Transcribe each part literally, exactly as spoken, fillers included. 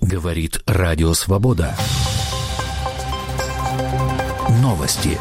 Говорит Радио Свобода. Новости.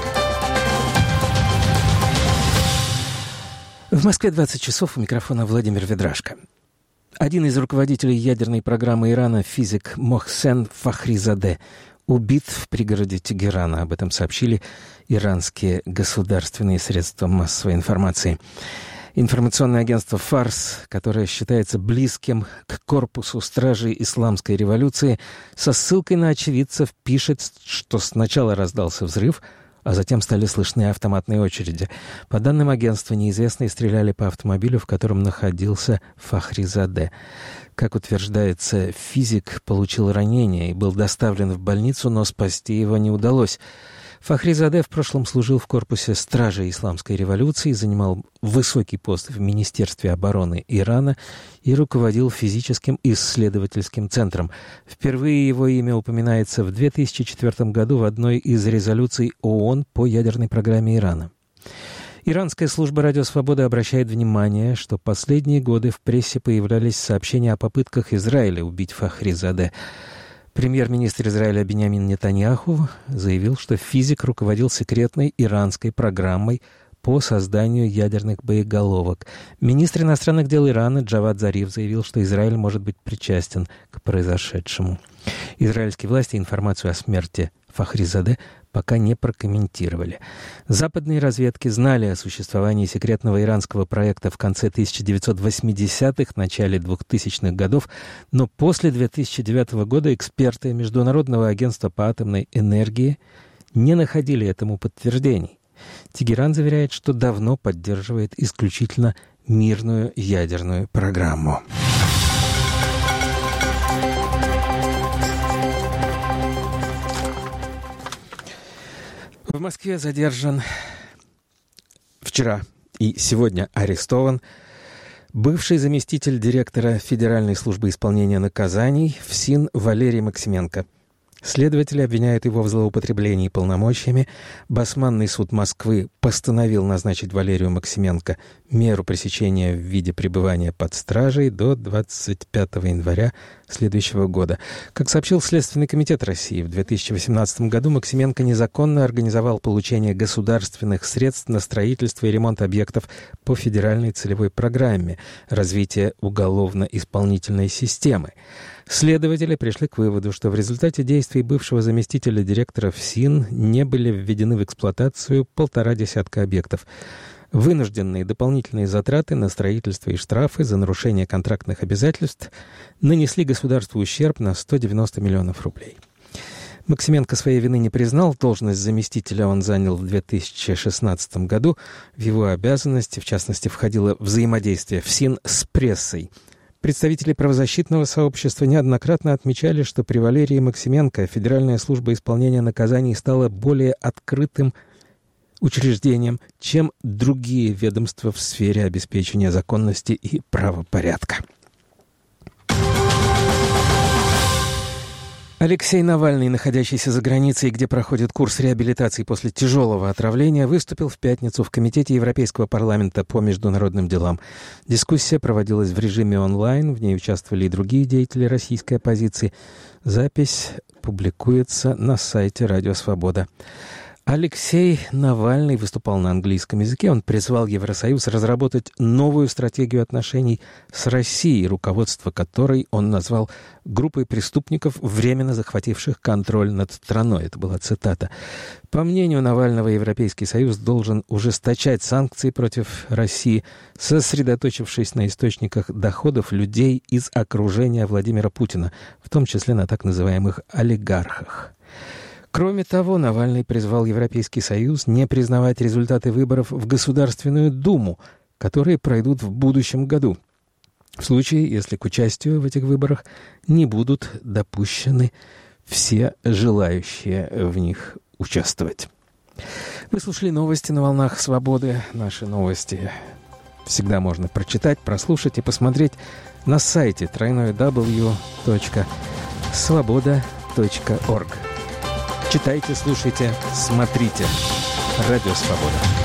В Москве двадцать часов, у микрофона Владимир Ведрашко. Один из руководителей ядерной программы Ирана, физик Мохсен Фахризадeh, убит в пригороде Тегерана. Об этом сообщили иранские государственные средства массовой информации. Информационное агентство «Фарс», которое считается близким к корпусу стражей исламской революции, со ссылкой на очевидцев пишет, что сначала раздался взрыв, а затем стали слышны автоматные очереди. По данным агентства, неизвестные стреляли по автомобилю, в котором находился Фахризадeh. Как утверждается, физик получил ранение и был доставлен в больницу, но спасти его не удалось. Фахризадeh в прошлом служил в корпусе стражей исламской революции, занимал высокий пост в Министерстве обороны Ирана и руководил физическим исследовательским центром. Впервые его имя упоминается в две тысячи четвёртом году в одной из резолюций ООН по ядерной программе Ирана. Иранская служба «Радио Свобода» обращает внимание, что последние годы в прессе появлялись сообщения о попытках Израиля убить Фахризадeh. Премьер-министр Израиля Биньямин Нетаньяху заявил, что физик руководил секретной иранской программой по созданию ядерных боеголовок. Министр иностранных дел Ирана Джавад Зариф заявил, что Израиль может быть причастен к произошедшему. Израильские власти информацию о смерти Фахризадeh пока не прокомментировали. Западные разведки знали о существовании секретного иранского проекта в конце тысяча девятьсот восьмидесятых, начале двухтысячных годов, но после две тысячи девятого года эксперты Международного агентства по атомной энергии не находили этому подтверждений. Тегеран заверяет, что давно поддерживает исключительно мирную ядерную программу. В Москве задержан вчера и сегодня арестован бывший заместитель директора Федеральной службы исполнения наказаний ФСИН Валерий Максименко. Следователи обвиняют его в злоупотреблении полномочиями. Басманный суд Москвы постановил назначить Валерию Максименко меру пресечения в виде пребывания под стражей до двадцать пятого января следующего года. Как сообщил Следственный комитет России, в две тысячи восемнадцатом году Максименко незаконно организовал получение государственных средств на строительство и ремонт объектов по федеральной целевой программе развития уголовно-исполнительной системы. Следователи пришли к выводу, что в результате действий бывшего заместителя директора ФСИН не были введены в эксплуатацию полтора десятка объектов. Вынужденные дополнительные затраты на строительство и штрафы за нарушение контрактных обязательств нанесли государству ущерб на сто девяносто миллионов рублей. Максименко своей вины не признал, должность заместителя он занял в две тысячи шестнадцатом году. В его обязанности, в частности, входило взаимодействие ФСИН с прессой. Представители правозащитного сообщества неоднократно отмечали, что при Валерии Максименко Федеральная служба исполнения наказаний стала более открытым учреждением, чем другие ведомства в сфере обеспечения законности и правопорядка. Алексей Навальный, находящийся за границей, где проходит курс реабилитации после тяжелого отравления, выступил в пятницу в Комитете Европейского парламента по международным делам. Дискуссия проводилась в режиме онлайн, в ней участвовали и другие деятели российской оппозиции. Запись публикуется на сайте «Радио Свобода». Алексей Навальный выступал на английском языке. Он призвал Евросоюз разработать новую стратегию отношений с Россией, руководство которой он назвал группой преступников, временно захвативших контроль над страной. Это была цитата. По мнению Навального, Европейский Союз должен ужесточать санкции против России, сосредоточившись на источниках доходов людей из окружения Владимира Путина, в том числе на так называемых олигархах. Кроме того, Навальный призвал Европейский Союз не признавать результаты выборов в Государственную Думу, которые пройдут в будущем году, в случае, если к участию в этих выборах не будут допущены все желающие в них участвовать. Вы слушали новости на волнах Свободы. Наши новости всегда можно прочитать, прослушать и посмотреть на сайте дабл ю дабл ю дабл ю точка свобода точка орг. Читайте, слушайте, смотрите. Радио Свобода.